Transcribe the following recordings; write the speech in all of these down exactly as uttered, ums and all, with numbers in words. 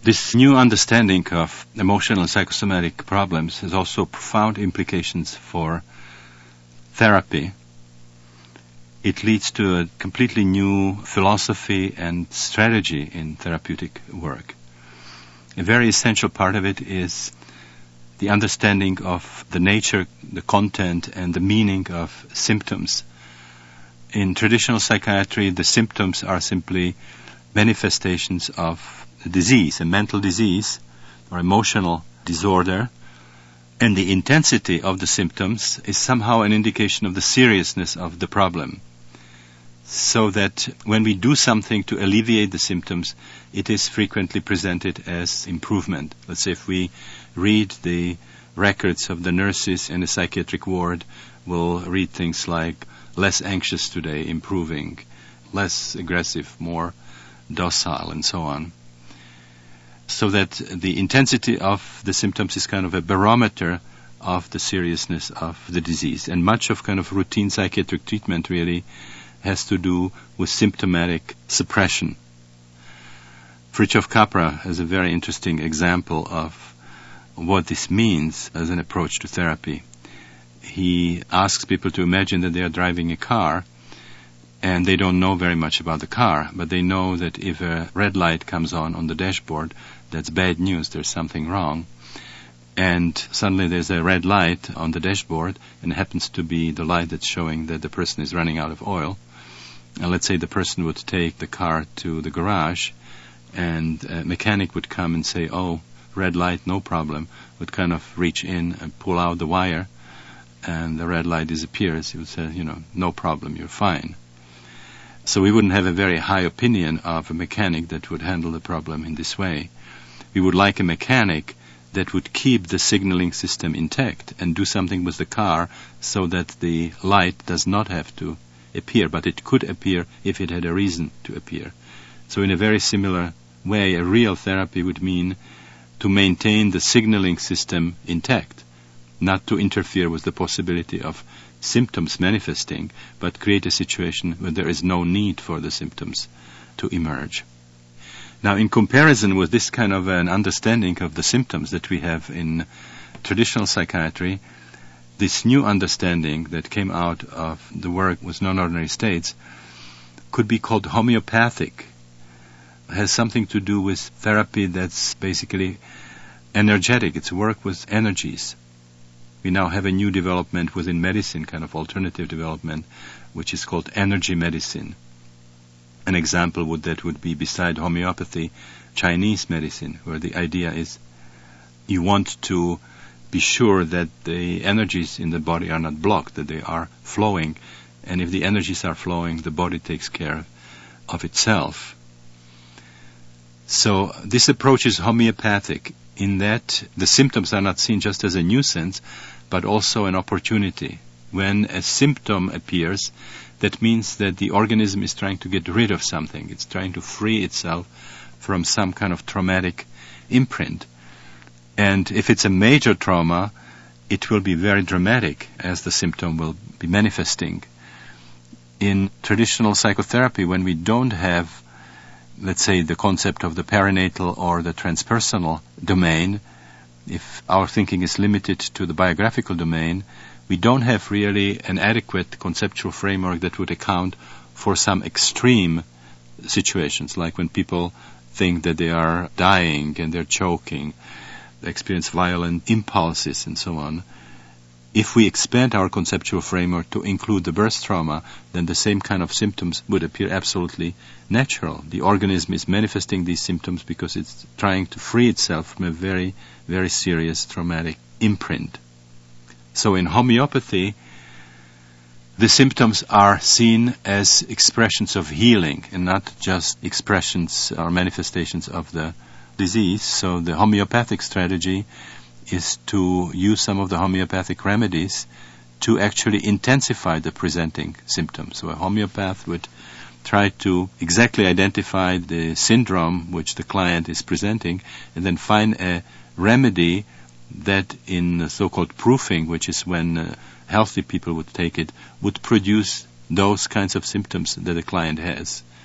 This new understanding of emotional and psychosomatic problems has also profound implications for therapy. It leads to a completely new philosophy and strategy in therapeutic work. A very essential part of it is the understanding of the nature, the content, and the meaning of symptoms. In traditional psychiatry, the symptoms are simply manifestations of a disease, a mental disease or emotional disorder, and the intensity of the symptoms is somehow an indication of the seriousness of the problem. So that when we do something to alleviate the symptoms, it is frequently presented as improvement. Let's say if we read the records of the nurses in a psychiatric ward, we'll read things like less anxious today, improving, less aggressive, more docile, and so on. So that the intensity of the symptoms is kind of a barometer of the seriousness of the disease. And much of kind of routine psychiatric treatment really has to do with symptomatic suppression. Fritjof Capra has a very interesting example of what this means as an approach to therapy. He asks people to imagine that they are driving a car and they don't know very much about the car, but they know that if a red light comes on on the dashboard, that's bad news, there's something wrong. And suddenly there's a red light on the dashboard, and it happens to be the light that's showing that the person is running out of oil. And let's say the person would take the car to the garage, and a mechanic would come and say, oh, red light, no problem, would kind of reach in and pull out the wire, and the red light disappears. He would say, you know, no problem, you're fine. So we wouldn't have a very high opinion of a mechanic that would handle the problem in this way. We would like a mechanic that would keep the signaling system intact and do something with the car so that the light does not have to appear, but it could appear if it had a reason to appear. So in a very similar way, a real therapy would mean to maintain the signaling system intact, not to interfere with the possibility of symptoms manifesting, but create a situation where there is no need for the symptoms to emerge. Now, in comparison with this kind of an understanding of the symptoms that we have in traditional psychiatry, this new understanding that came out of the work with non-ordinary states could be called homeopathic. It has something to do with therapy that's basically energetic. It's work with energies. We now have a new development within medicine, kind of alternative development, which is called energy medicine. An example would that would be, beside homeopathy, Chinese medicine, where the idea is you want to be sure that the energies in the body are not blocked, that they are flowing, and if the energies are flowing, the body takes care of itself. So this approach is homeopathic in that the symptoms are not seen just as a nuisance, but also an opportunity. When a symptom appears, that means that the organism is trying to get rid of something. It's trying to free itself from some kind of traumatic imprint. And if it's a major trauma, it will be very dramatic as the symptom will be manifesting. In traditional psychotherapy, when we don't have, let's say, the concept of the perinatal or the transpersonal domain, if our thinking is limited to the biographical domain, we don't have really an adequate conceptual framework that would account for some extreme situations, like when people think that they are dying and they're choking, they experience violent impulses and so on. If we expand our conceptual framework to include the birth trauma, then the same kind of symptoms would appear absolutely natural. The organism is manifesting these symptoms because it's trying to free itself from a very, very serious traumatic imprint. So in homeopathy, the symptoms are seen as expressions of healing and not just expressions or manifestations of the disease. So the homeopathic strategy is to use some of the homeopathic remedies to actually intensify the presenting symptoms. So a homeopath would try to exactly identify the syndrome which the client is presenting and then find a remedy that in the so-called proofing, which is when uh, healthy people would take it, would produce those kinds of symptoms that the client has.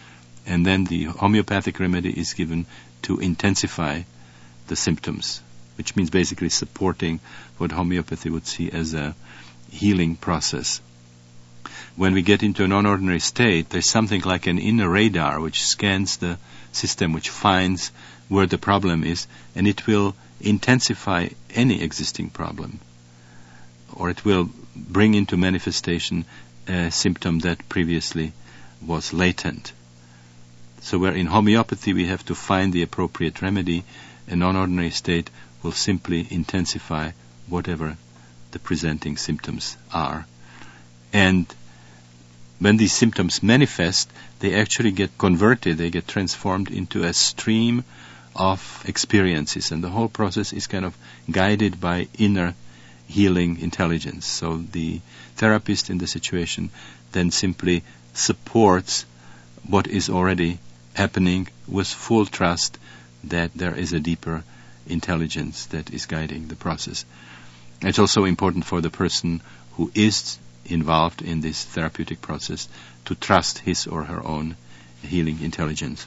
And then the homeopathic remedy is given to intensify the symptoms, which means basically supporting what homeopathy would see as a healing process. When we get into a non-ordinary state, there's something like an inner radar which scans the system, which finds where the problem is, and it will intensify any existing problem, or it will bring into manifestation a symptom that previously was latent. So where in homeopathy we have to find the appropriate remedy, a non-ordinary state will simply intensify whatever the presenting symptoms are. And when these symptoms manifest, they actually get converted, they get transformed into a stream of experiences, and the whole process is kind of guided by inner healing intelligence. So the therapist in the situation then simply supports what is already happening with full trust that there is a deeper intelligence that is guiding the process. It's also important for the person who is involved in this therapeutic process to trust his or her own healing intelligence.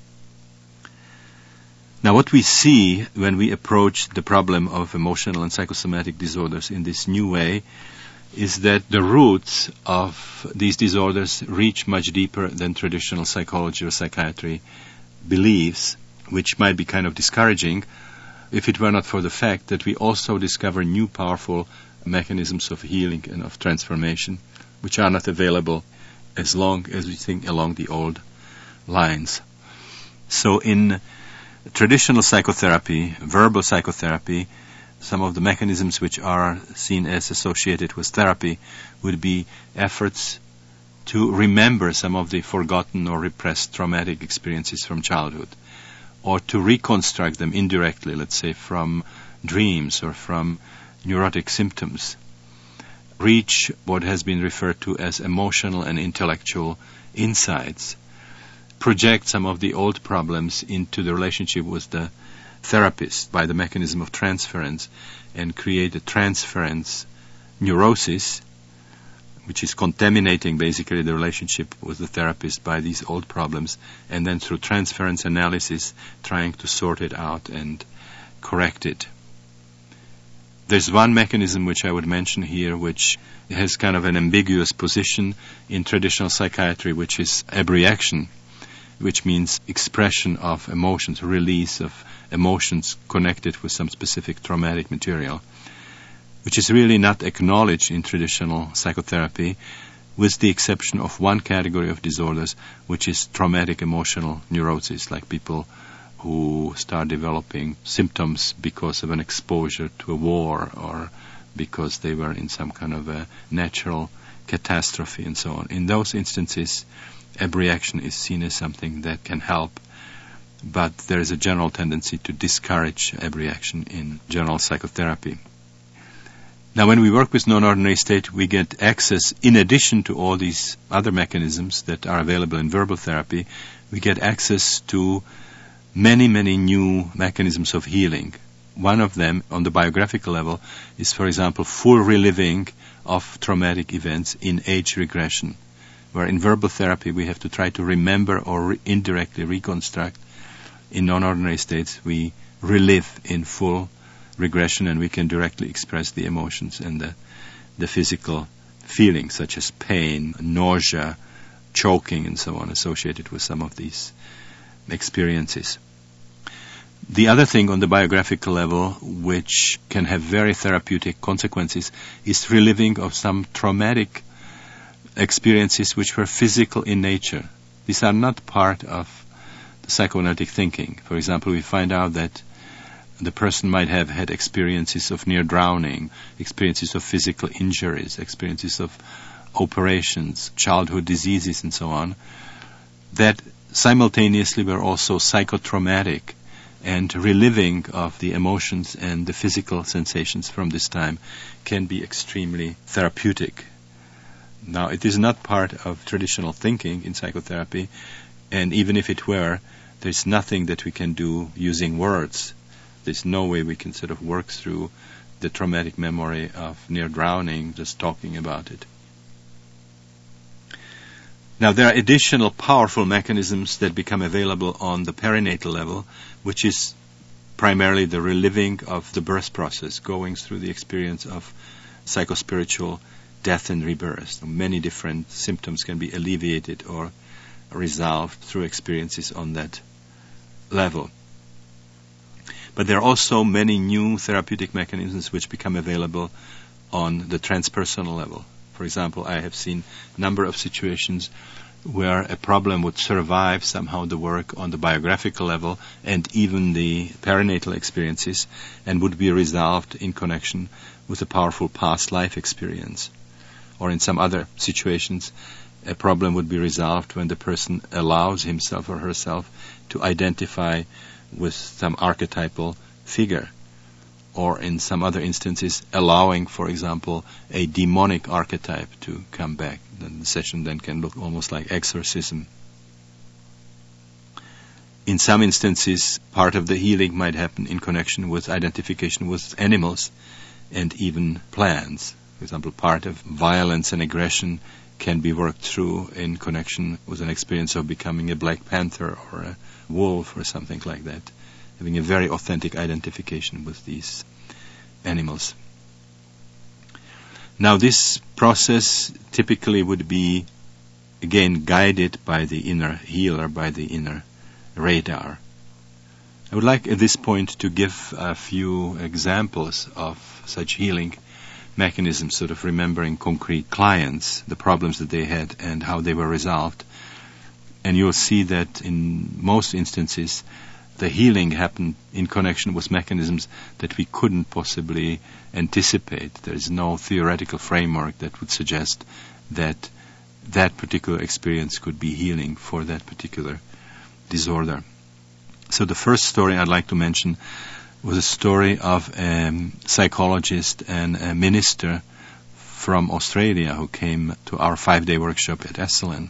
Now, what we see when we approach the problem of emotional and psychosomatic disorders in this new way is that the roots of these disorders reach much deeper than traditional psychology or psychiatry believes, which might be kind of discouraging if it were not for the fact that we also discover new powerful mechanisms of healing and of transformation, which are not available as long as we think along the old lines. So in traditional psychotherapy, verbal psychotherapy, some of the mechanisms which are seen as associated with therapy would be efforts to remember some of the forgotten or repressed traumatic experiences from childhood, or to reconstruct them indirectly, let's say from dreams or from neurotic symptoms, reach what has been referred to as emotional and intellectual insights, project some of the old problems into the relationship with the therapist by the mechanism of transference, and create a transference neurosis, which is contaminating basically the relationship with the therapist by these old problems, and then through transference analysis trying to sort it out and correct it. There's one mechanism which I would mention here, which has kind of an ambiguous position in traditional psychiatry, which is abreaction, which means expression of emotions, release of emotions connected with some specific traumatic material, which is really not acknowledged in traditional psychotherapy, with the exception of one category of disorders, which is traumatic emotional neurosis, like people who start developing symptoms because of an exposure to a war or because they were in some kind of a natural catastrophe and so on. In those instances, abreaction is seen as something that can help, but there is a general tendency to discourage abreaction in general psychotherapy. Now, when we work with non-ordinary state, we get access, in addition to all these other mechanisms that are available in verbal therapy, we get access to many, many new mechanisms of healing. One of them, on the biographical level, is, for example, full reliving of traumatic events in age regression, where in verbal therapy we have to try to remember or re- indirectly reconstruct. In non-ordinary states, we relive in full regression, and we can directly express the emotions and the, the physical feelings, such as pain, nausea, choking, and so on, associated with some of these experiences. The other thing on the biographical level, which can have very therapeutic consequences, is reliving of some traumatic experiences which were physical in nature. These are not part of the psychoanalytic thinking. For example, we find out that the person might have had experiences of near drowning, experiences of physical injuries, experiences of operations, childhood diseases, and so on, that simultaneously were also psychotraumatic, and reliving of the emotions and the physical sensations from this time can be extremely therapeutic. Now, it is not part of traditional thinking in psychotherapy, and even if it were, there's nothing that we can do using words. There's no way we can sort of work through the traumatic memory of near drowning just talking about it. Now, there are additional powerful mechanisms that become available on the perinatal level, which is primarily the reliving of the birth process, going through the experience of psychospiritual death and rebirth. Many different symptoms can be alleviated or resolved through experiences on that level. But there are also many new therapeutic mechanisms which become available on the transpersonal level. For example, I have seen a number of situations where a problem would survive somehow the work on the biographical level and even the perinatal experiences, and would be resolved in connection with a powerful past life experience. Or in some other situations, a problem would be resolved when the person allows himself or herself to identify with some archetypal figure. Or in some other instances, allowing, for example, a demonic archetype to come back. Then the session then can look almost like exorcism. In some instances, part of the healing might happen in connection with identification with animals and even plants. For example, part of violence and aggression can be worked through in connection with an experience of becoming a black panther or a wolf or something like that, having a very authentic identification with these animals. Now, this process typically would be, again, guided by the inner healer, by the inner radar. I would like at this point to give a few examples of such healing mechanisms, sort of remembering concrete clients, the problems that they had and how they were resolved. And you'll see that in most instances, the healing happened in connection with mechanisms that we couldn't possibly anticipate. There is no theoretical framework that would suggest that that particular experience could be healing for that particular disorder. So the first story I'd like to mention was a story of a psychologist and a minister from Australia who came to our five-day workshop at Esalen.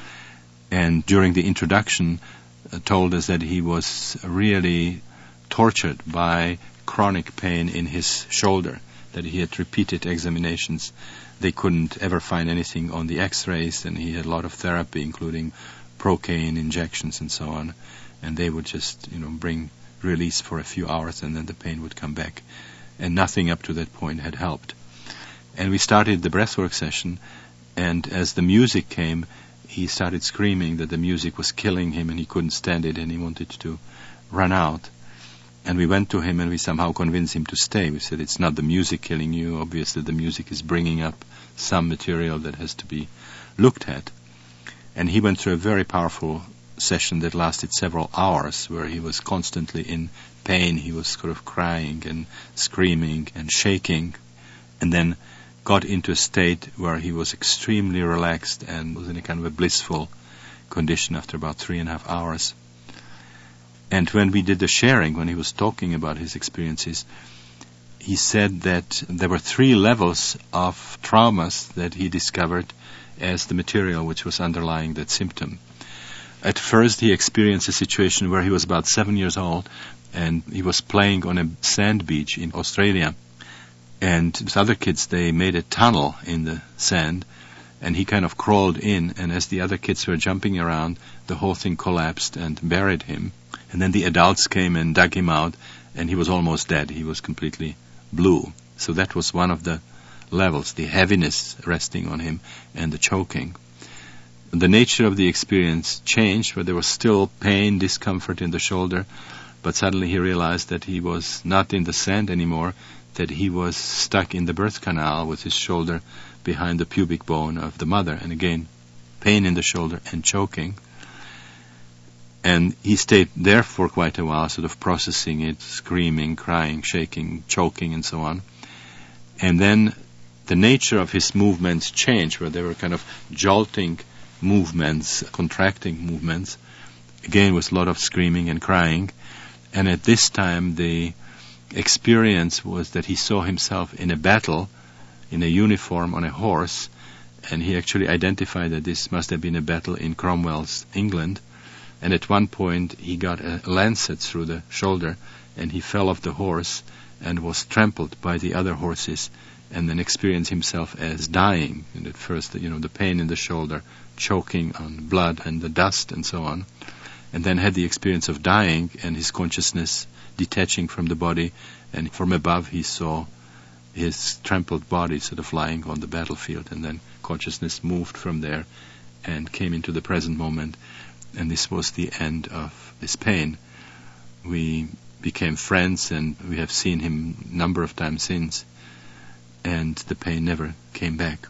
And during the introduction, uh, told us that he was really tortured by chronic pain in his shoulder, that he had repeated examinations. They couldn't ever find anything on the x-rays, and he had a lot of therapy, including procaine injections and so on. And they would just, you know, bring release for a few hours, and then the pain would come back. And nothing up to that point had helped. And we started the breathwork session, and as the music came, he started screaming that the music was killing him and he couldn't stand it and he wanted to run out. And we went to him and we somehow convinced him to stay. We said, it's not the music killing you. Obviously the music is bringing up some material that has to be looked at. And he went through a very powerful session that lasted several hours, where he was constantly in pain. He was sort of crying and screaming and shaking, and then got into a state where he was extremely relaxed and was in a kind of a blissful condition after about three and a half hours. And when we did the sharing, when he was talking about his experiences, he said that there were three levels of traumas that he discovered as the material which was underlying that symptom. At first, he experienced a situation where he was about seven years old, and he was playing on a sand beach in Australia. And with other kids, they made a tunnel in the sand, and he kind of crawled in, and as the other kids were jumping around, the whole thing collapsed and buried him. And then the adults came and dug him out, and he was almost dead. He was completely blue. So that was one of the levels, the heaviness resting on him and the choking. The nature of the experience changed, but there was still pain, discomfort in the shoulder, but suddenly he realized that he was not in the sand anymore, that he was stuck in the birth canal with his shoulder behind the pubic bone of the mother. And again, pain in the shoulder and choking. And he stayed there for quite a while, sort of processing it, screaming, crying, shaking, choking, and so on. And then the nature of his movements changed, where they were kind of jolting movements, contracting movements, again with a lot of screaming and crying. And at this time, the experience was that he saw himself in a battle, in a uniform, on a horse, and he actually identified that this must have been a battle in Cromwell's England. And at one point, he got a lancet through the shoulder, and he fell off the horse and was trampled by the other horses and then experienced himself as dying. And at first, you know, the pain in the shoulder, choking on blood and the dust and so on. And then had the experience of dying and his consciousness detaching from the body, and from above he saw his trampled body sort of lying on the battlefield, and then consciousness moved from there and came into the present moment, and this was the end of his pain. We became friends, and we have seen him a number of times since, and the pain never came back.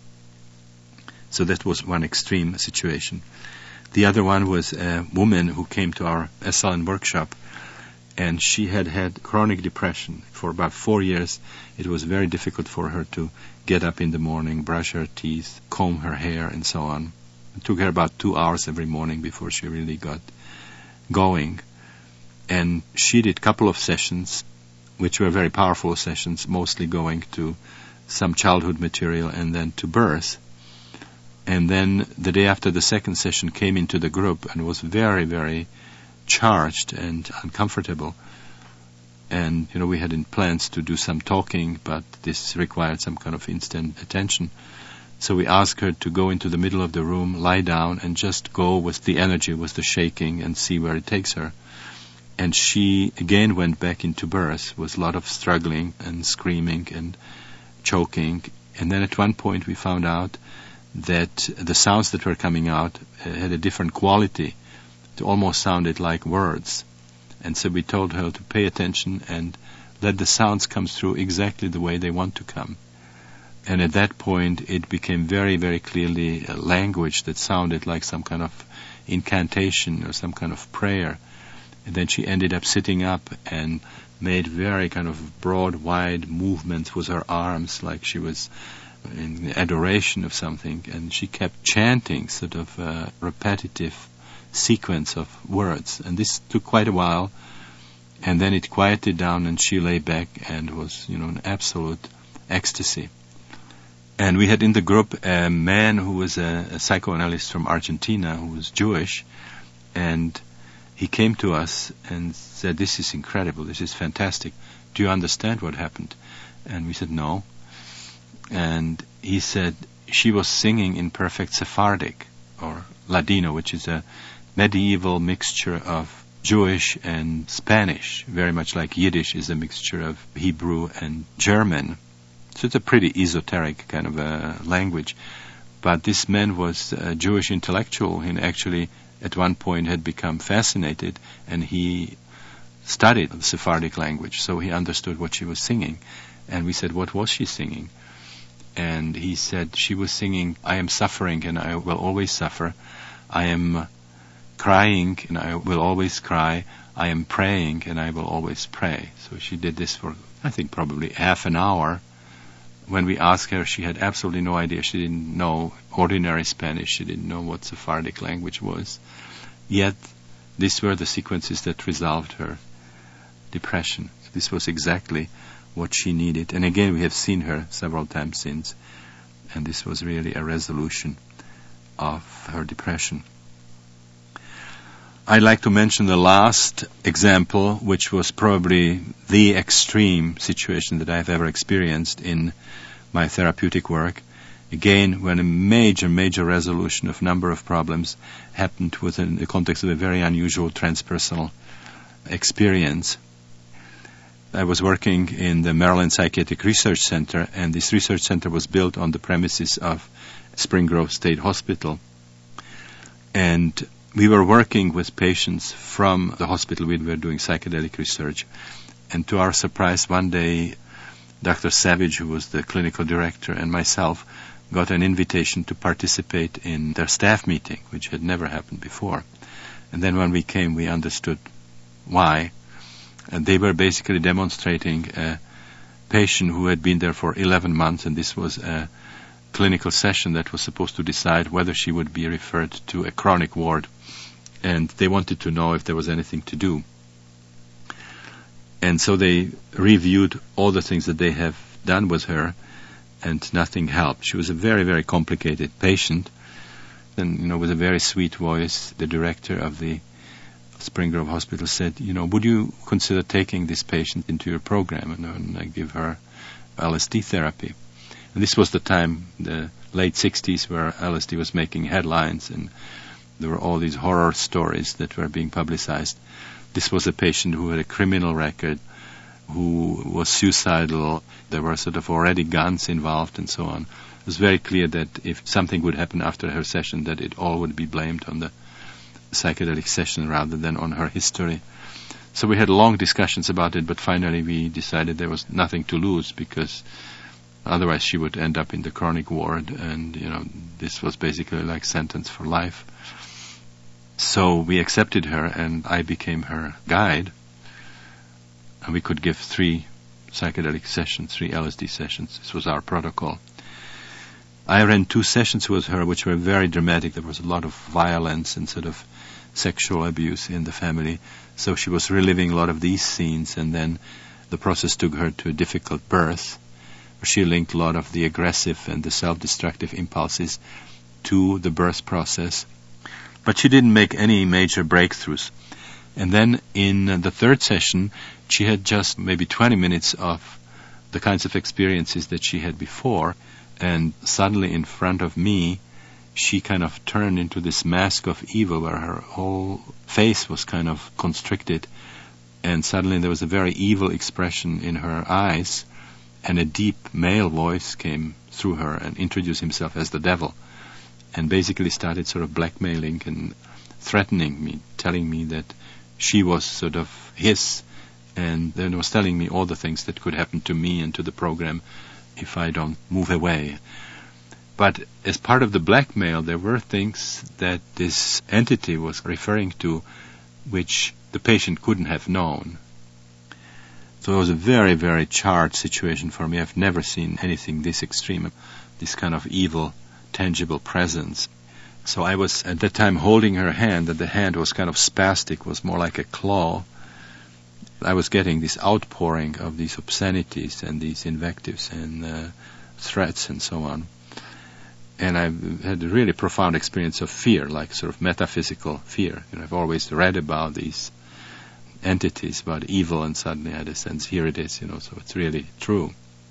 So that was one extreme situation. The other one was a woman who came to our S L N workshop, and she had had chronic depression for about four years. It was very difficult for her to get up in the morning, brush her teeth, comb her hair, and so on. It took her about two hours every morning before she really got going. And she did a couple of sessions, which were very powerful sessions, mostly going to some childhood material and then to birth. And then the day after the second session came into the group and was very, very charged and uncomfortable. And, you know, we had in plans to do some talking, but this required some kind of instant attention. So we asked her to go into the middle of the room, lie down, and just go with the energy, with the shaking, and see where it takes her. And she again went back into birth with a lot of struggling and screaming and choking. And then at one point we found out that the sounds that were coming out uh, had a different quality. It almost sounded like words. And so we told her to pay attention and let the sounds come through exactly the way they want to come. And at that point it became very, very clearly a language that sounded like some kind of incantation or some kind of prayer. And then she ended up sitting up and made very kind of broad, wide movements with her arms, like she was in adoration of something. And she kept chanting sort of a repetitive sequence of words. And this took quite a while. And then it quieted down and she lay back and was, you know, in absolute ecstasy. And we had in the group a man who was a, a psychoanalyst from Argentina who was Jewish. And he came to us and said, "This is incredible, this is fantastic. Do you understand what happened?" And we said, "No." And he said, she was singing in perfect Sephardic, or Ladino, which is a medieval mixture of Jewish and Spanish, very much like Yiddish is a mixture of Hebrew and German. So it's a pretty esoteric kind of a language. But this man was a Jewish intellectual and actually at one point had become fascinated, and he studied the Sephardic language, so he understood what she was singing. And we said, "What was she singing?" And he said, she was singing, "I am suffering and I will always suffer. I am crying and I will always cry. I am praying and I will always pray." So she did this for, I think, probably half an hour. When we asked her, she had absolutely no idea. She didn't know ordinary Spanish. She didn't know what Sephardic language was. Yet, these were the sequences that resolved her depression. So this was exactly what she needed. And again, we have seen her several times since. And this was really a resolution of her depression. I'd like to mention the last example, which was probably the extreme situation that I've ever experienced in my therapeutic work. Again, when a major, major resolution of a number of problems happened within the context of a very unusual transpersonal experience. I was working in the Maryland Psychiatric Research Center, and this research center was built on the premises of Spring Grove State Hospital. And we were working with patients from the hospital. We were doing psychedelic research. And to our surprise, one day, Doctor Savage, who was the clinical director, and myself got an invitation to participate in their staff meeting, which had never happened before. And then when we came, we understood why. And they were basically demonstrating a patient who had been there for eleven months, and this was a clinical session that was supposed to decide whether she would be referred to a chronic ward. And they wanted to know if there was anything to do. And so they reviewed all the things that they have done with her, and nothing helped. She was a very, very complicated patient. And, you know, with a very sweet voice, the director of the Spring Grove Hospital said, "You know, would you consider taking this patient into your program and, and I give her L S D therapy. And this was the time, the late sixties, where L S D was making headlines, and there were all these horror stories that were being publicized. This was a patient who had a criminal record, who was suicidal. There were sort of already guns involved and so on. It was very clear that if something would happen after her session, that it all would be blamed on the psychedelic session rather than on her history. So we had long discussions about it, but finally we decided there was nothing to lose, because otherwise she would end up in the chronic ward, and, you know, this was basically like sentence for life. So we accepted her, and I became her guide. And we could give three psychedelic sessions, three L S D sessions. This was our protocol. I ran two sessions with her, which were very dramatic. There was a lot of violence and sort of sexual abuse in the family. So she was reliving a lot of these scenes, and then the process took her to a difficult birth. She linked a lot of the aggressive and the self-destructive impulses to the birth process. But she didn't make any major breakthroughs. And then in the third session, she had just maybe twenty minutes of the kinds of experiences that she had before, and suddenly in front of me, she kind of turned into this mask of evil where her whole face was kind of constricted, and suddenly there was a very evil expression in her eyes, and a deep male voice came through her and introduced himself as the devil, and basically started sort of blackmailing and threatening me, telling me that she was sort of his, and then was telling me all the things that could happen to me and to the program if I don't move away. But as part of the blackmail, there were things that this entity was referring to which the patient couldn't have known. So it was a very, very charged situation for me. I've never seen anything this extreme, this kind of evil, tangible presence. So I was at that time holding her hand, and the hand was kind of spastic, was more like a claw. I was getting this outpouring of these obscenities and these invectives and uh, threats and so on. And I had a really profound experience of fear, like sort of metaphysical fear. You know, I've always read about these entities, about evil, and suddenly I had a sense, here it is, you know, so it's really true.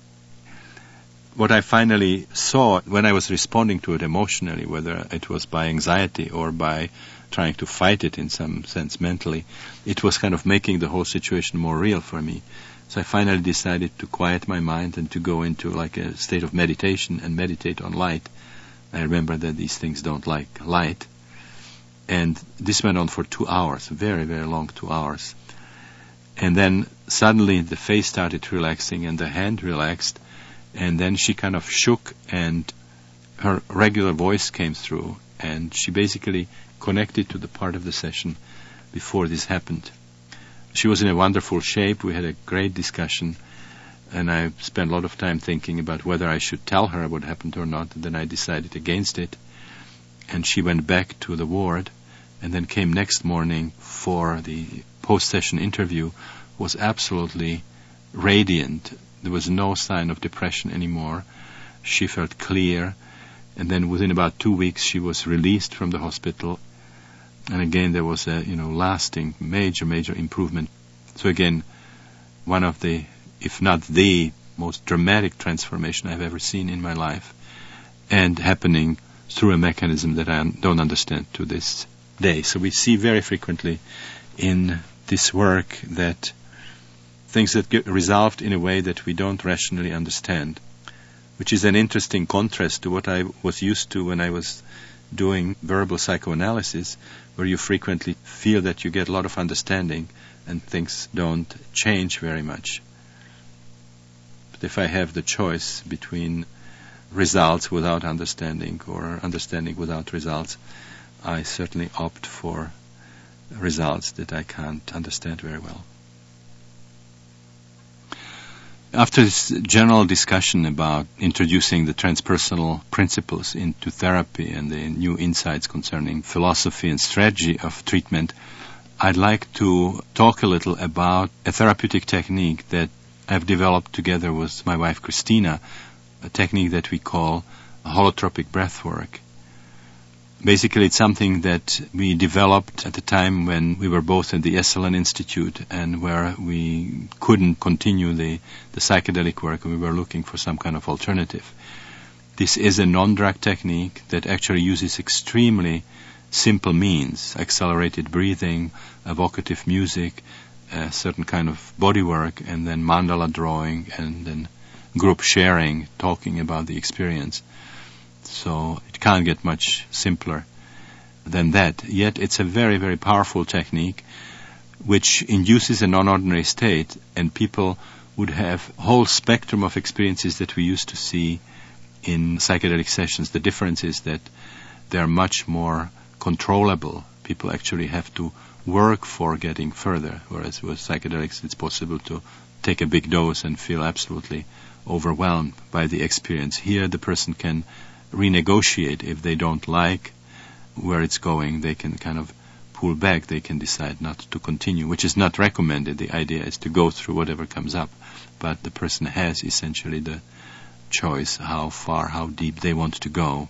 What I finally saw when I was responding to it emotionally, whether it was by anxiety or by trying to fight it in some sense mentally, it was kind of making the whole situation more real for me. So I finally decided to quiet my mind and to go into like a state of meditation and meditate on light. I remember that these things don't like light. And this went on for two hours, very, very long two hours. And then suddenly the face started relaxing and the hand relaxed. And then she kind of shook, and her regular voice came through, and she basically connected to the part of the session before this happened. She was in a wonderful shape. We had a great discussion, and I spent a lot of time thinking about whether I should tell her what happened or not, and then I decided against it. And she went back to the ward, and then came next morning for the post-session interview, was absolutely radiant. There was no sign of depression anymore. She felt clear. And then within about two weeks, she was released from the hospital. And again, there was a, you know, lasting, major, major improvement. So again, one of the, if not the most dramatic transformation I've ever seen in my life, and happening through a mechanism that I don't understand to this day. So we see very frequently in this work that things that get resolved in a way that we don't rationally understand, which is an interesting contrast to what I was used to when I was doing verbal psychoanalysis, where you frequently feel that you get a lot of understanding and things don't change very much. But if I have the choice between results without understanding or understanding without results, I certainly opt for results that I can't understand very well. After this general discussion about introducing the transpersonal principles into therapy and the new insights concerning philosophy and strategy of treatment, I'd like to talk a little about a therapeutic technique that I've developed together with my wife Christina, a technique that we call holotropic breathwork. Basically, it's something that we developed at the time when we were both at the Esalen Institute and where we couldn't continue the, the psychedelic work. We were looking for some kind of alternative. This is a non-drug technique that actually uses extremely simple means, accelerated breathing, evocative music, a certain kind of body work, and then mandala drawing, and then group sharing, talking about the experience. So it can't get much simpler than that. Yet it's a very, very powerful technique which induces a non-ordinary state, and people would have a whole spectrum of experiences that we used to see in psychedelic sessions. The difference is that they're much more controllable. People actually have to work for getting further, whereas with psychedelics it's possible to take a big dose and feel absolutely overwhelmed by the experience. Here the person can renegotiate. If they don't like where it's going, they can kind of pull back. They can decide not to continue, which is not recommended. The idea is to go through whatever comes up, but the person has essentially the choice how far, how deep they want to go.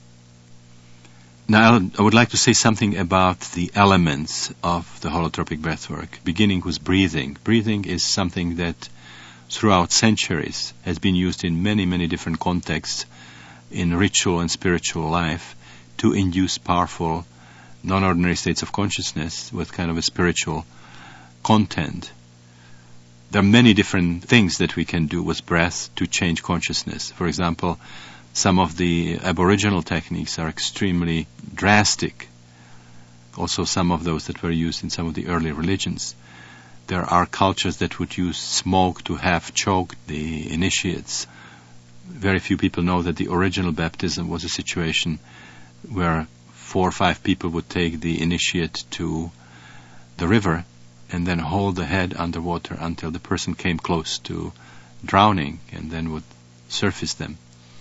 Now I would like to say something about the elements of the holotropic breathwork, beginning with breathing. Breathing is something that throughout centuries has been used in many, many different contexts in ritual and spiritual life to induce powerful non-ordinary states of consciousness with kind of a spiritual content. There are many different things that we can do with breath to change consciousness. For example, some of the Aboriginal techniques are extremely drastic. Also some of those that were used in some of the early religions. There are cultures that would use smoke to half choke the initiates. Very few people know that the original baptism was a situation where four or five people would take the initiate to the river and then hold the head underwater until the person came close to drowning and then would surface them.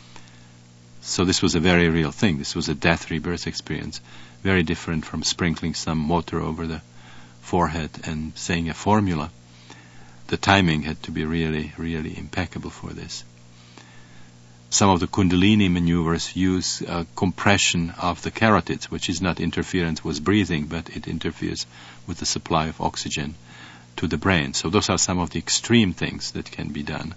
So this was a very real thing. This was a death rebirth experience, very different from sprinkling some water over the forehead and saying a formula. The timing had to be really, really impeccable for this. Some of the Kundalini maneuvers use uh, compression of the carotids, which is not interference with breathing, but it interferes with the supply of oxygen to the brain. So those are some of the extreme things that can be done.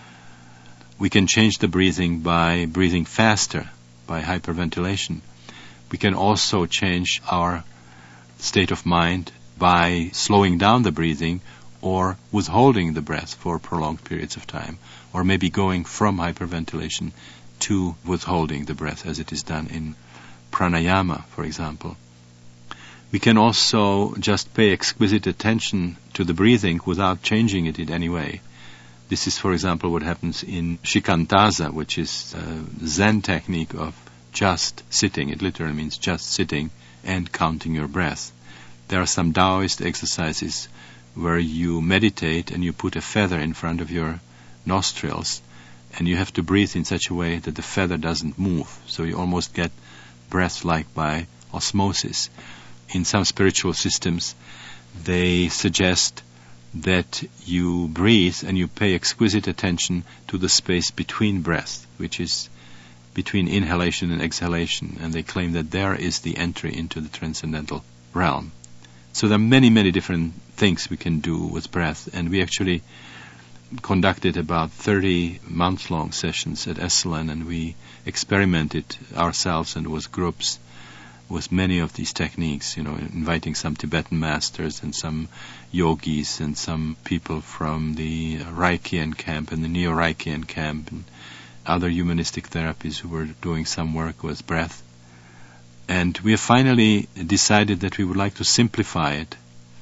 We can change the breathing by breathing faster, by hyperventilation. We can also change our state of mind by slowing down the breathing or withholding the breath for prolonged periods of time, or maybe going from hyperventilation to withholding the breath, as it is done in pranayama, for example. We can also just pay exquisite attention to the breathing without changing it in any way. This is, for example, what happens in Shikantaza, which is a Zen technique of just sitting. It literally means just sitting and counting your breath. There are some Taoist exercises where you meditate and you put a feather in front of your nostrils and you have to breathe in such a way that the feather doesn't move. So you almost get breath like by osmosis. In some spiritual systems, they suggest that you breathe and you pay exquisite attention to the space between breaths, which is between inhalation and exhalation, and they claim that there is the entry into the transcendental realm. So there are many, many different things we can do with breath, and we actually conducted about thirty month-long sessions at Esalen, and we experimented ourselves and with groups with many of these techniques, you know, inviting some Tibetan masters and some yogis and some people from the Reichian camp and the Neo-Reichian camp and other humanistic therapies who were doing some work with breath. And we have finally decided that we would like to simplify it.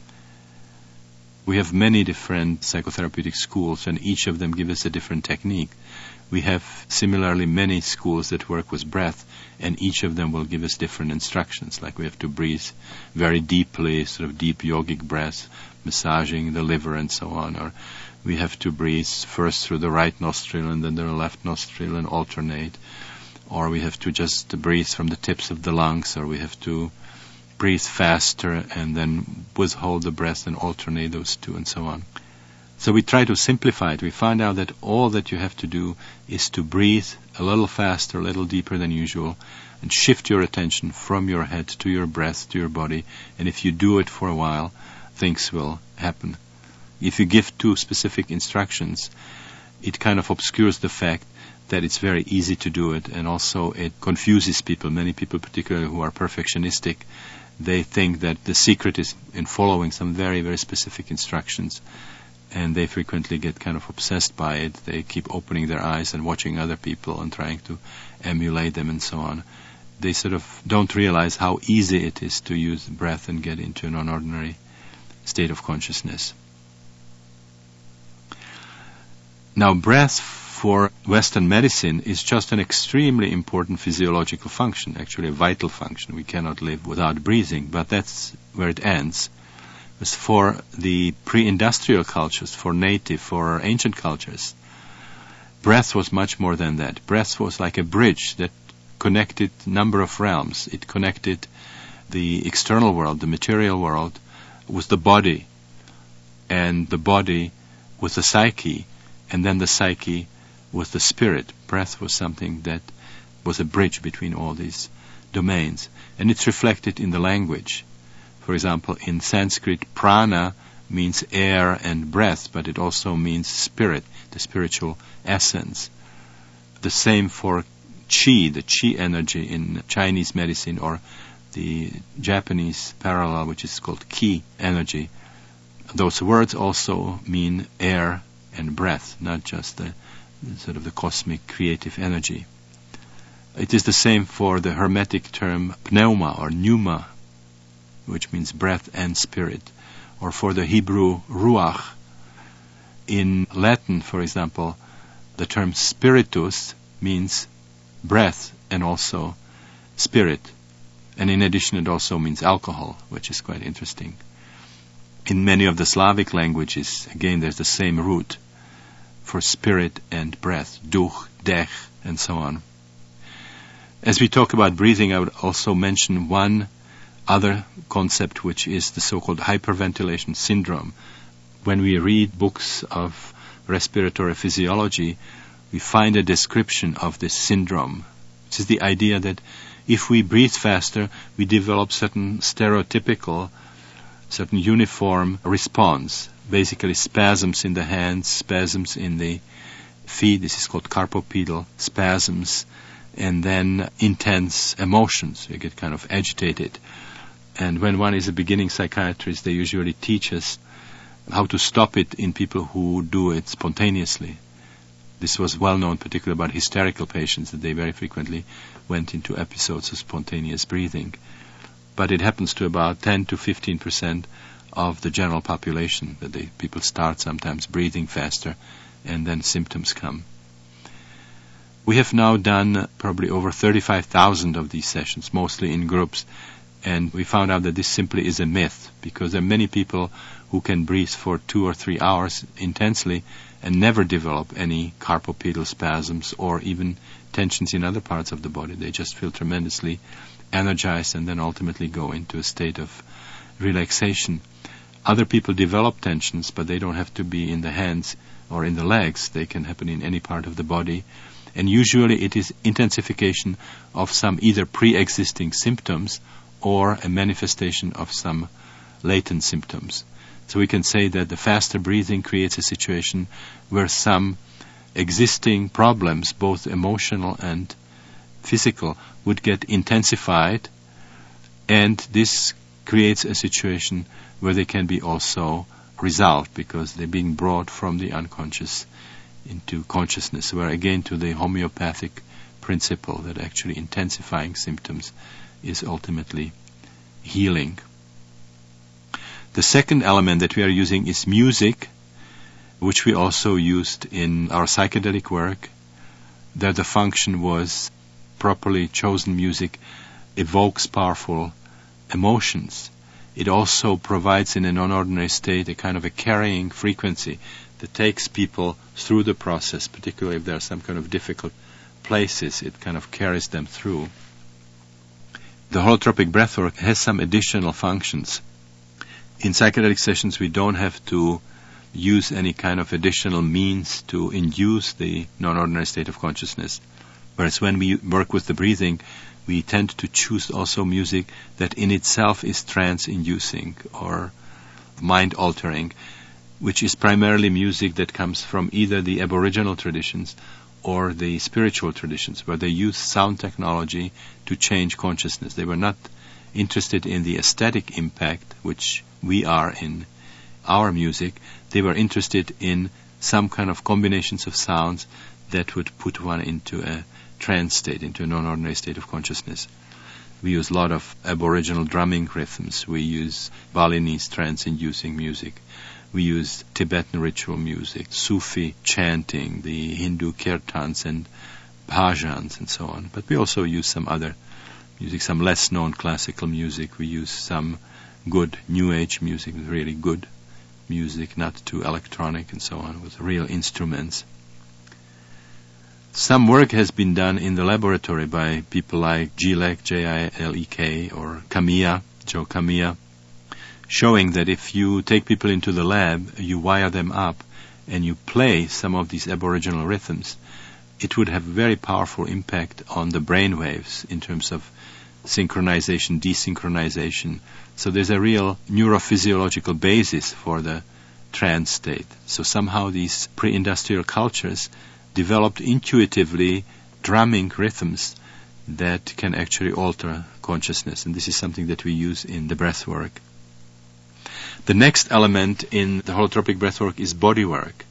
We have many different psychotherapeutic schools, and each of them give us a different technique. We have similarly many schools that work with breath, and each of them will give us different instructions, like we have to breathe very deeply, sort of deep yogic breath, massaging the liver and so on, or we have to breathe first through the right nostril and then the left nostril and alternate, or we have to just breathe from the tips of the lungs, or we have to breathe faster and then withhold the breath and alternate those two and so on. So we try to simplify it. We find out that all that you have to do is to breathe a little faster, a little deeper than usual, and shift your attention from your head to your breath, to your body. And if you do it for a while, things will happen. If you give too specific instructions, it kind of obscures the fact that it's very easy to do it, and also it confuses people. Many people, particularly who are perfectionistic, they think that the secret is in following some very, very specific instructions, and they frequently get kind of obsessed by it. They keep opening their eyes and watching other people and trying to emulate them and so on. They sort of don't realize how easy it is to use the breath and get into an non-ordinary state of consciousness. Now, breath for Western medicine is just an extremely important physiological function, actually a vital function. We cannot live without breathing, but that's where it ends. As for the pre-industrial cultures, for native, for ancient cultures, breath was much more than that. Breath was like a bridge that connected a number of realms. It connected the external world, the material world, with the body, and the body with the psyche, and then the psyche with the spirit. Breath was something that was a bridge between all these domains, and it's reflected in the language. For example, in Sanskrit, prana means air and breath, but it also means spirit, the spiritual essence. The same for chi, the chi energy in Chinese medicine, or the Japanese parallel, which is called ki energy. Those words also mean air and breath, not just the, the sort of the cosmic creative energy. It is the same for the Hermetic term pneuma or pneuma, which means breath and spirit, or for the Hebrew ruach. In Latin, for example, the term spiritus means breath and also spirit, and in addition it also means alcohol, which is quite interesting. In many of the Slavic languages, again, there's the same root for spirit and breath, duch, dech, and so on. As we talk about breathing, I would also mention one other concept, which is the so-called hyperventilation syndrome. When we read books of respiratory physiology, we find a description of this syndrome, which is the idea that if we breathe faster, we develop certain stereotypical, certain uniform response, basically spasms in the hands, spasms in the feet, this is called carpopedal spasms, and then intense emotions. You get kind of agitated. And when one is a beginning psychiatrist, they usually teach us how to stop it in people who do it spontaneously. This was well known, particularly about hysterical patients, that they very frequently went into episodes of spontaneous breathing. But it happens to about ten to fifteen percent of the general population, that they, people start sometimes breathing faster and then symptoms come. We have now done probably over thirty-five thousand of these sessions, mostly in groups, and we found out that this simply is a myth, because there are many people who can breathe for two or three hours intensely and never develop any carpopedal spasms or even tensions in other parts of the body. They just feel tremendously energized and then ultimately go into a state of relaxation. Other people develop tensions, but they don't have to be in the hands or in the legs. They can happen in any part of the body. And usually it is intensification of some either pre-existing symptoms or a manifestation of some latent symptoms. So we can say that the faster breathing creates a situation where some existing problems, both emotional and physical, would get intensified, and this creates a situation where they can be also resolved, because they're being brought from the unconscious into consciousness, where again to the homeopathic principle that actually intensifying symptoms is ultimately healing. The second element that we are using is music, which we also used in our psychedelic work, that the function was properly chosen music evokes powerful emotions. It also provides in a non-ordinary state a kind of a carrying frequency that takes people through the process, particularly if there are some kind of difficult places. It kind of carries them through. The holotropic breathwork has some additional functions. In psychedelic sessions, we don't have to use any kind of additional means to induce the non-ordinary state of consciousness. Whereas when we work with the breathing, we tend to choose also music that in itself is trance-inducing or mind-altering, which is primarily music that comes from either the Aboriginal traditions or the spiritual traditions, where they use sound technology to change consciousness. They were not interested in the aesthetic impact, which we are in our music. They were interested in some kind of combinations of sounds that would put one into a trance state, into a non-ordinary state of consciousness. We use a lot of Aboriginal drumming rhythms. We use Balinese trance-inducing music. We use Tibetan ritual music, Sufi chanting, the Hindu kirtans and bhajans and so on. But we also use some other music, some less known classical music. We use some good New Age music, really good music, not too electronic and so on, with real instruments. Some work has been done in the laboratory by people like Jilek, J I L E K, or Kamiya, Joe Kamiya, showing that if you take people into the lab, you wire them up, and you play some of these Aboriginal rhythms, it would have a very powerful impact on the brain waves in terms of synchronization, desynchronization. So there's a real neurophysiological basis for the trance state. So somehow these pre-industrial cultures developed intuitively drumming rhythms that can actually alter consciousness, and this is something that we use in the breath work. The next element in the holotropic breath work is body work.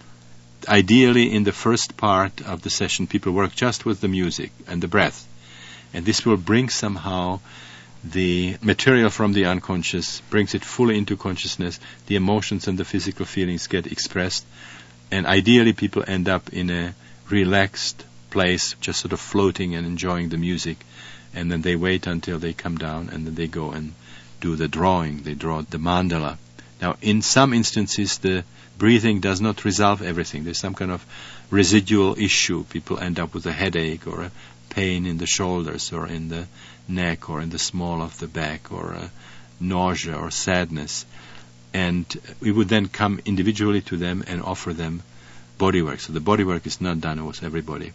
Ideally, in the first part of the session, people work just with the music and the breath, and this will bring somehow the material from the unconscious, brings it fully into consciousness, the emotions and the physical feelings get expressed, and ideally people end up in a relaxed place, just sort of floating and enjoying the music, and then they wait until they come down, and then they go and do the drawing. They draw the mandala. Now, in some instances, the breathing does not resolve everything. There's some kind of residual issue. People end up with a headache or a pain in the shoulders or in the neck or in the small of the back or a nausea or sadness. And we would then come individually to them and offer them body work. So the body work is not done with everybody.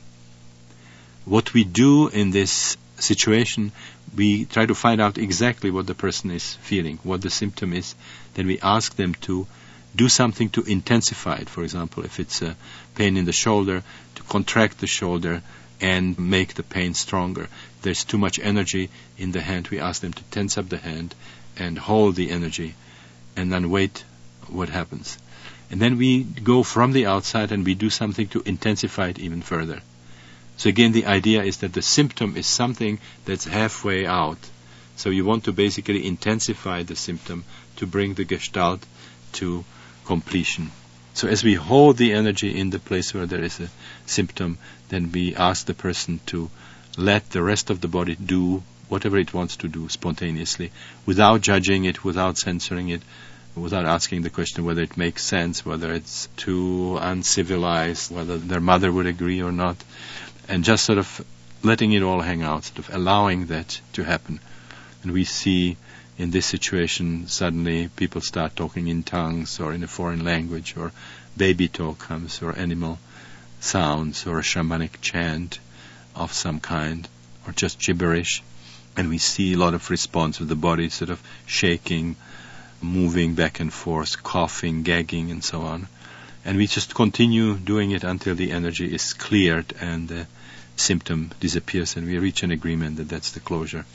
What we do in this situation, we try to find out exactly what the person is feeling, what the symptom is. Then we ask them to do something to intensify it. For example, if it's a pain in the shoulder, to contract the shoulder and make the pain stronger. If there's too much energy in the hand, we ask them to tense up the hand and hold the energy and then wait what happens. And then we go from the outside and we do something to intensify it even further. So again, the idea is that the symptom is something that's halfway out. So you want to basically intensify the symptom to bring the gestalt to completion. So as we hold the energy in the place where there is a symptom, then we ask the person to let the rest of the body do whatever it wants to do spontaneously, without judging it, without censoring it, without asking the question whether it makes sense, whether it's too uncivilized, whether their mother would agree or not, and just sort of letting it all hang out, sort of allowing that to happen. And we see in this situation suddenly people start talking in tongues or in a foreign language, or baby talk comes, or animal sounds, or a shamanic chant of some kind, or just gibberish. And we see a lot of response of the body sort of shaking, moving back and forth, coughing, gagging, and so on. And we just continue doing it until the energy is cleared and the symptom disappears, and we reach an agreement that that's the closure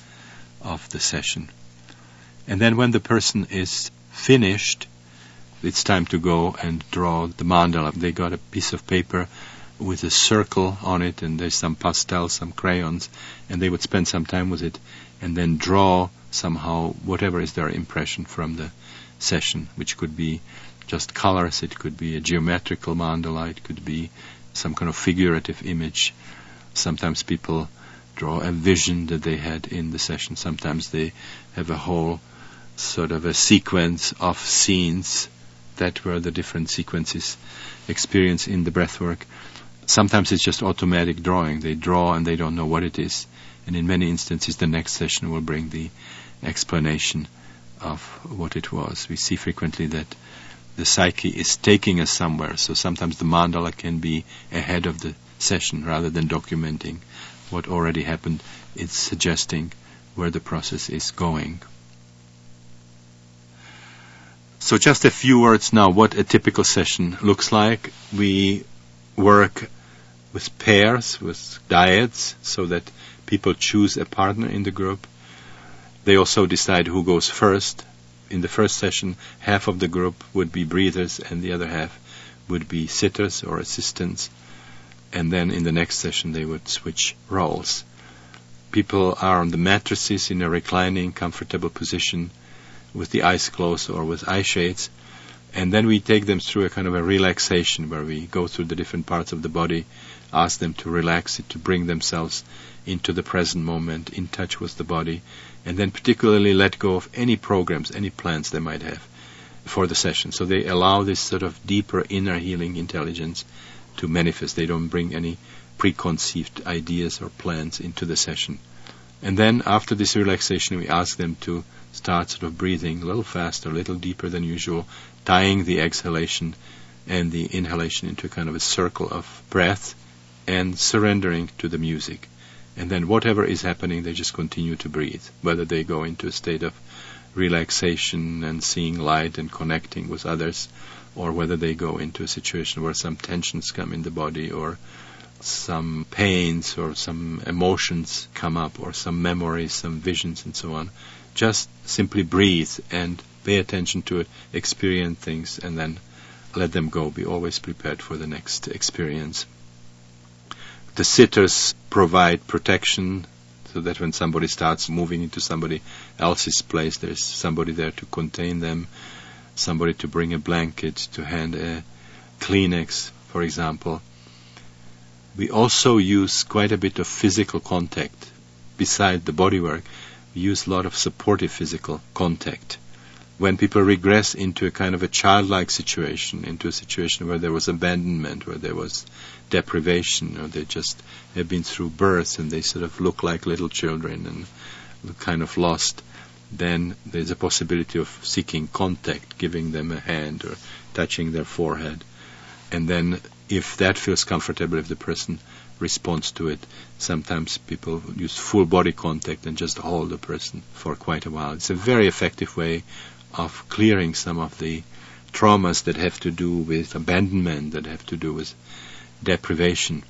of the session. And then when the person is finished, it's time to go and draw the mandala. They got a piece of paper with a circle on it, and there's some pastels, some crayons, and they would spend some time with it and then draw somehow whatever is their impression from the session, which could be just colors, it could be a geometrical mandala, it could be some kind of figurative image. Sometimes people draw a vision that they had in the session. Sometimes they have a whole sort of a sequence of scenes that were the different sequences experienced in the breathwork. Sometimes it's just automatic drawing. They draw and they don't know what it is. And in many instances, the next session will bring the explanation of what it was. We see frequently that the psyche is taking us somewhere. So sometimes the mandala can be ahead of the session rather than documenting what already happened. It's suggesting where the process is going. So just a few words now what a typical session looks like. We work with pairs, with dyads, so that people choose a partner in the group. They also decide who goes first. In the first session, half of the group would be breathers and the other half would be sitters or assistants. And then in the next session they would switch roles. People are on the mattresses in a reclining, comfortable position with the eyes closed or with eye shades. And then we take them through a kind of a relaxation where we go through the different parts of the body, ask them to relax it, to bring themselves into the present moment, in touch with the body, and then particularly let go of any programs, any plans they might have for the session. So they allow this sort of deeper inner healing intelligence to manifest. They don't bring any preconceived ideas or plans into the session. And then after this relaxation, we ask them to start sort of breathing a little faster, a little deeper than usual, tying the exhalation and the inhalation into a kind of a circle of breath and surrendering to the music. And then whatever is happening, they just continue to breathe, whether they go into a state of relaxation and seeing light and connecting with others, or whether they go into a situation where some tensions come in the body, or some pains or some emotions come up, or some memories, some visions and so on. Just simply breathe and pay attention to it, experience things, and then let them go. Be always prepared for the next experience. The sitters provide protection, so that when somebody starts moving into somebody else's place, there's somebody there to contain them, somebody to bring a blanket, to hand a Kleenex, for example. We also use quite a bit of physical contact. Beside the body work, we use a lot of supportive physical contact. When people regress into a kind of a childlike situation, into a situation where there was abandonment, where there was deprivation, or they just have been through birth and they sort of look like little children and look kind of lost, then there's a possibility of seeking contact, giving them a hand or touching their forehead. And then if that feels comfortable, if the person responds to it, sometimes people use full body contact and just hold the person for quite a while. It's a very effective way of clearing some of the traumas that have to do with abandonment, that have to do with deprivation.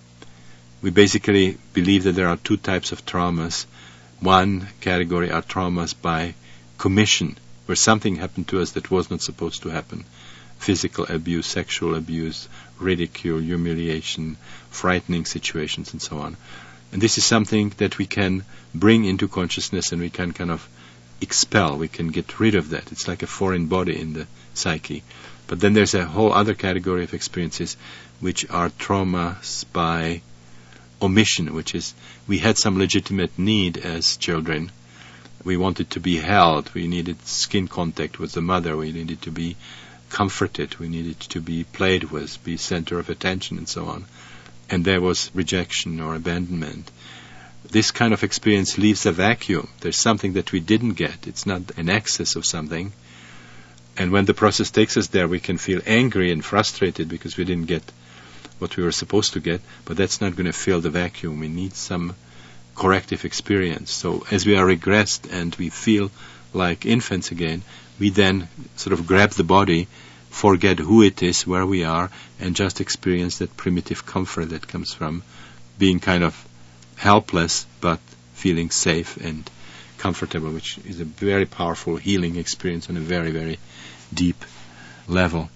We basically believe that there are two types of traumas. One category are traumas by commission, where something happened to us that was not supposed to happen. Physical abuse, sexual abuse, ridicule, humiliation, frightening situations, and so on. And this is something that we can bring into consciousness and we can kind of expel, we can get rid of that. It's like a foreign body in the psyche. But then there's a whole other category of experiences which are traumas by omission, which is we had some legitimate need as children. We wanted to be held, we needed skin contact with the mother, we needed to be comforted, we needed to be played with, be center of attention, and so on. And there was rejection or abandonment. This kind of experience leaves a vacuum. There's something that we didn't get. It's not an excess of something. And when the process takes us there, we can feel angry and frustrated because we didn't get what we were supposed to get, but that's not going to fill the vacuum. We need some corrective experience. So as we are regressed and we feel like infants again, we then sort of grab the body, forget who it is, where we are, and just experience that primitive comfort that comes from being kind of helpless but feeling safe and comfortable, which is a very powerful healing experience on a very, very deep level.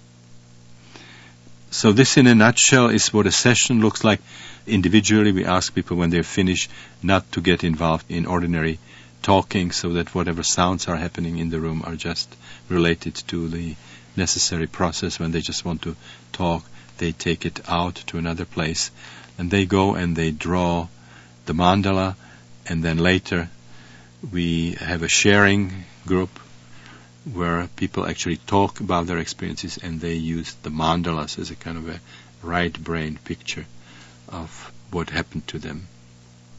So this in a nutshell is what a session looks like. Individually, we ask people when they're finished not to get involved in ordinary talking, so that whatever sounds are happening in the room are just related to the necessary process. When they just want to talk, they take it out to another place, and they go and they draw the mandala, and then later we have a sharing group where people actually talk about their experiences, and they use the mandalas as a kind of a right brain picture of what happened to them.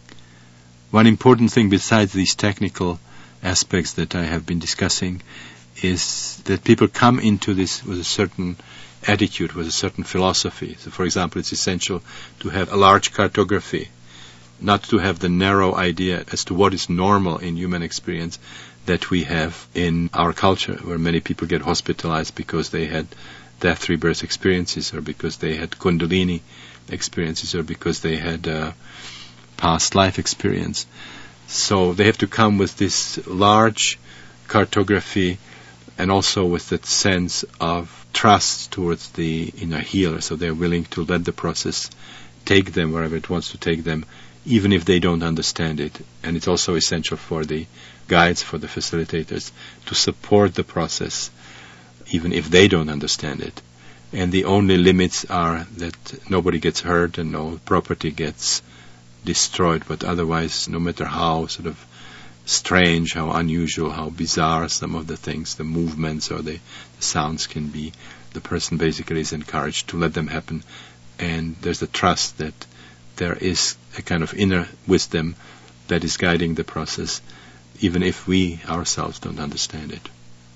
One important thing besides these technical aspects that I have been discussing is that people come into this with a certain attitude, with a certain philosophy. So, for example, it's essential to have a large cartography, not to have the narrow idea as to what is normal in human experience that we have in our culture, where many people get hospitalized because they had death rebirth experiences, or because they had kundalini experiences, or because they had uh, past life experience. So they have to come with this large cartography, and also with that sense of trust towards the inner healer. So they're willing to let the process take them wherever it wants to take them, even if they don't understand it. And it's also essential for the guides, for the facilitators, to support the process, even if they don't understand it. And the only limits are that nobody gets hurt and no property gets destroyed. But otherwise, no matter how sort of strange, how unusual, how bizarre some of the things, the movements or the, the sounds can be, the person basically is encouraged to let them happen. And there's the trust that there is a kind of inner wisdom that is guiding the process, even if we ourselves don't understand it.